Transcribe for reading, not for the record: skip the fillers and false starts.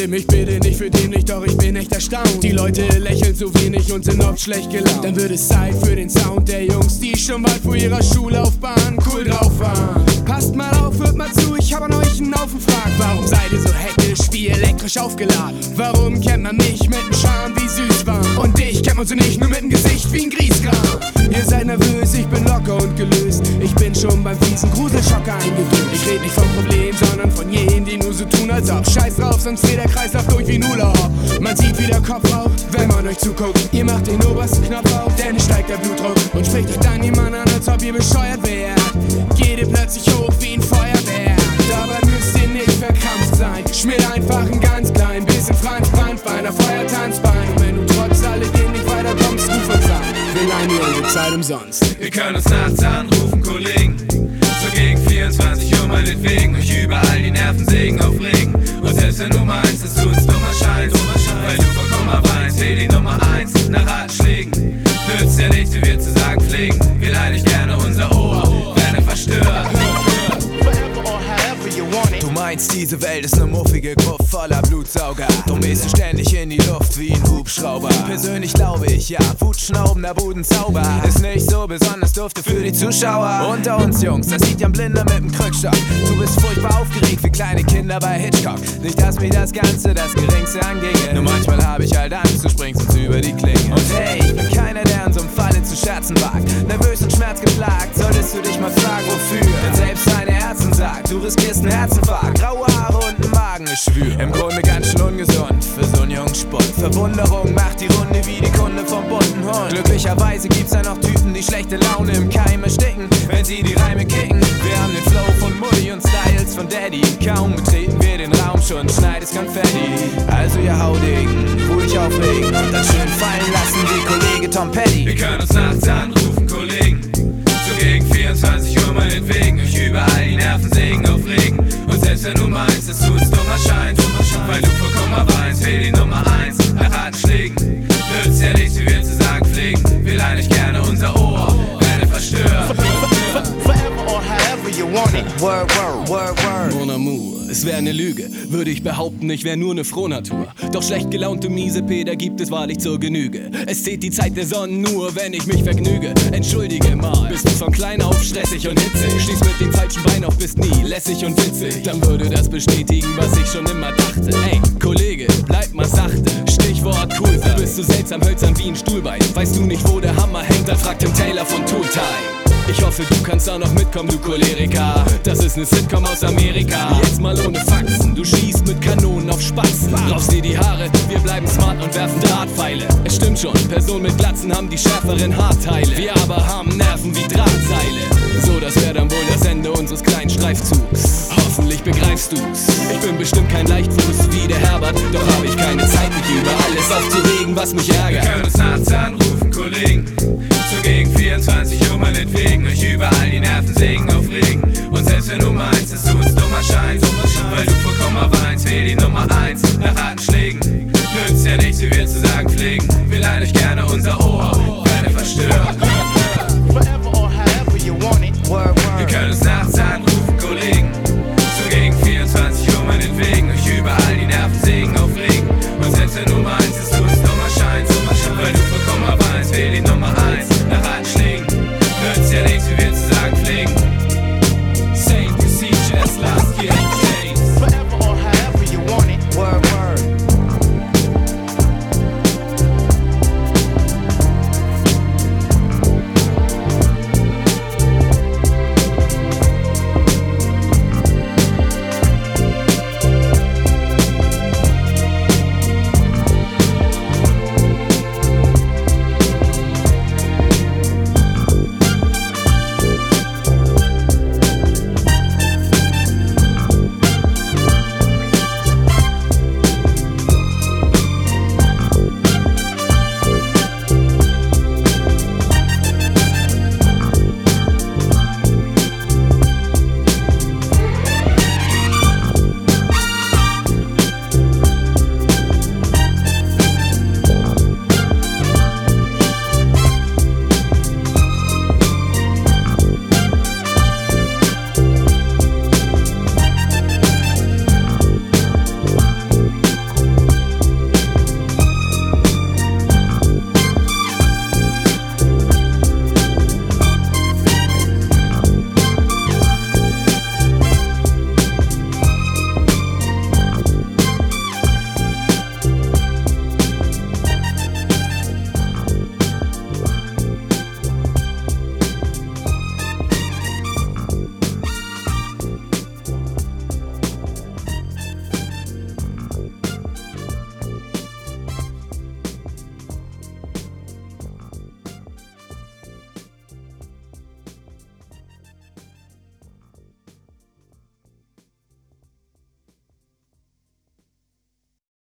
Nimm mich bitte nicht für dämlich, doch ich bin echt erstaunt. Die Leute lächeln zu wenig und sind oft schlecht gelaunt. Dann wird es Zeit für den Sound der Jungs, die schon bald vor ihrer Schullaufbahn cool drauf waren. Passt mal auf, hört mal zu, ich hab an euch einen Haufen Fragen. Warum seid ihr so hektisch wie elektrisch aufgeladen? Warum kennt man mich mit nem Charme wie Süßwaren? Und dich kennt man so nicht, nur mit dem Gesicht wie ein Grieskram. Ihr seid nervös, ich bin locker und gelöst. Ich bin schon beim fiesen Gruselschocker eingewöhnt. Ich red nicht vom Problem, sondern von jenen, die nur so tun als ob. Scheiß drauf, sonst dreht der Kreislauf durch wie Nula. Man sieht, wie der Kopf raucht, wenn man euch zuguckt. Ihr macht den obersten Knopf auf, denn es steigt der Blutdruck. Und spricht euch dann jemand an, als ob ihr bescheuert wärt. Geht ihr plötzlich hoch wie ein Feuerwehr. Dabei müsst ihr nicht verkrampft sein. Schmiert einfach ein ganz klein bisschen Franz Brandbein auf euer Tanzbein. Und wenn du trotz alledem nicht weiterkommst, ruf uns an. Wir leihen dir unsere Zeit umsonst. Wir können uns nachts anrufen, Kollegen. So gegen 24 Uhr meinetwegen. Euch überall die Nervensägen aufregen. Und selbst wenn Nummer 1 ist, du uns dumm erscheinst. Weil du vor Kummer weinst, wähl die Nummer 1 nach Ratschlägen. Nützt ja nichts, wie wir zu sagen pflegen. Wir leihen nicht gerne unser Ohr, werde verstört. Du meinst, diese Welt ist ne muffige Gruft voller Blutsauger. Drum gehst du ständig in die Luft wie ein Hubschrauber. Persönlich glaube ich, ja, wutschnaubender Budenzauber ist nicht so besonders dufte für die Zuschauer. Unter uns Jungs, das sieht ja ein Blinder mit dem Krückstock. Du bist furchtbar aufgeregt wie kleine Kinder bei Hitchcock. Nicht, dass mich das Ganze das Geringste anginge. Nur manchmal hab ich halt Angst, du springst uns über die Klinge. Und hey, ich bin keiner, der an so einem Falle zu scherzen wagt. Nervös und schmerzgeplagt, solltest du dich mal fragen, wofür. Denn selbst deine Herzen sagt, du riskierst einen Herzinfarkt. Graue Haare und ein Magengeschwür. Im Grunde ganz schön ungesund für so einen jungen Spund. Verwunderung macht die Runde wie die Kunde vom bunten Hund. Glücklicherweise gibt's da noch Typen, die schlechte Laune im Keim ersticken, wenn sie die Reime kicken. Wir haben den Flow von Mutti und Styles von Daddy. Kaum betreten wir den Raum schon, schneit es Konfetti. Also ihr Haudegen, ruhig aufregen und dann schön fallen lassen wie Kollege Tom Petty. Wir können uns nachts anrufen, Kollegen. So gegen 24 Uhr meinetwegen. Euch überall die Nervensägen aufregen. Und selbst wenn du meinst, dass du uns dumm erscheinst, weil du vor Kummer weinst, wähl die Nummer 1 nach Ratschlägen. Nützt ja nichts, wie wir zu sagen pflegen. Wir leihen nicht gerne unser Ohr, werde verstört. Word, word, word, word. Mon amour, es wäre eine Lüge, würde ich behaupten, ich wäre nur eine Frohnatur. Doch schlecht gelaunte miese Peter gibt es wahrlich zur Genüge. Es zählt die Zeit der Sonne nur, wenn ich mich vergnüge. Entschuldige mal, bist du von klein auf stressig und hitzig? Stehst mit dem falschen Bein auf, bist nie lässig und witzig. Dann würde das bestätigen, was ich schon immer dachte. Ey, Kollege, bleib mal sachte. Stichwort cool sein. Bist du seltsam hölzern wie ein Stuhlbein. Weißt du nicht, wo der Hammer hängt, dann frag Tim Taylor von Tooltime. Ich hoffe, du kannst auch noch mitkommen, du Choleriker. Das ist ne Sitcom aus Amerika. Jetzt mal ohne Faxen, du schießt mit Kanonen auf Spatzen. Raus dir die Haare, wir bleiben smart und werfen Drahtpfeile. Es stimmt schon, Personen mit Glatzen haben die schärferen Haarteile. Wir aber haben Nerven wie Drahtseile. So, das wär dann wohl das Ende unseres kleinen Streifzugs. Hoffentlich begreifst du's. Ich bin bestimmt kein Leichtfuß wie der Herbert. Doch habe ich keine Zeit, mich über alles aufzuregen, was mich ärgert. Wir können uns nachts anrufen, Kollegen. So gegen 24 Uhr meinetwegen. Euch überall die Nervensägen aufregen. Und selbst wenn du mal